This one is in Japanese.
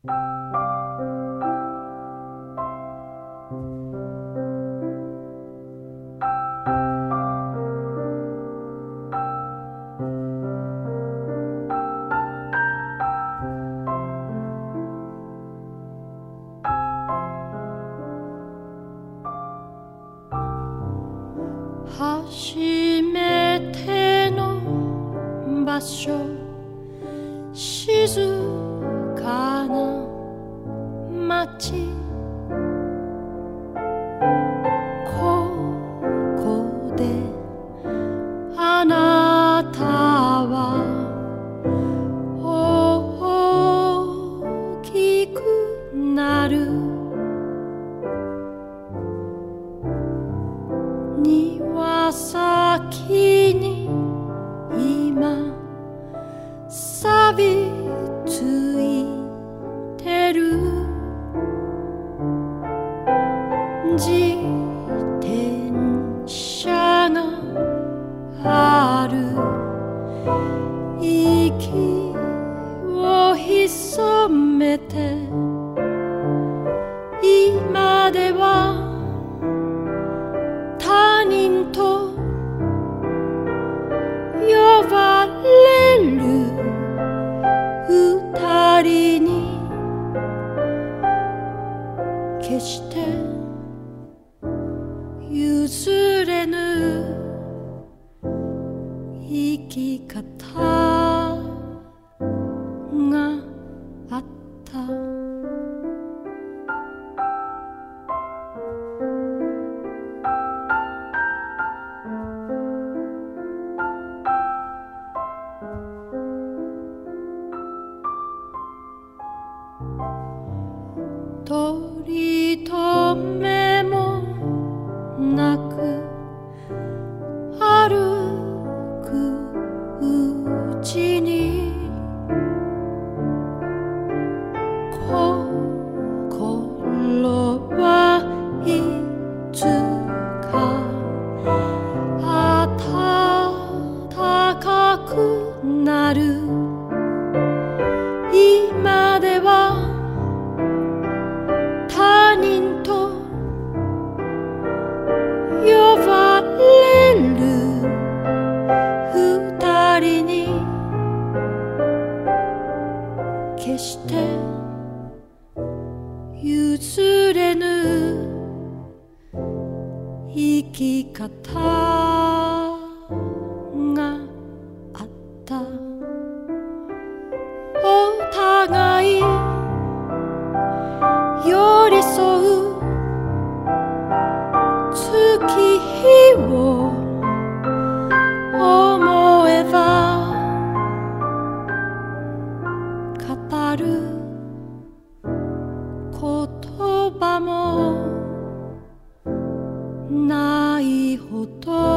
初めての場所、静かな街、ここであなたは大きくなる。庭先に今錆びついてる自転車がある。息を潜めて今では他人と呼ばれる二人に決して譲れぬ生き方があった。取り留めもなく歩くうちに心はいつか暖かくなる。今では他人と呼ばれる二人に決して譲れぬ生き方があった。お互い寄り添う月日を思えば語る言葉もないほど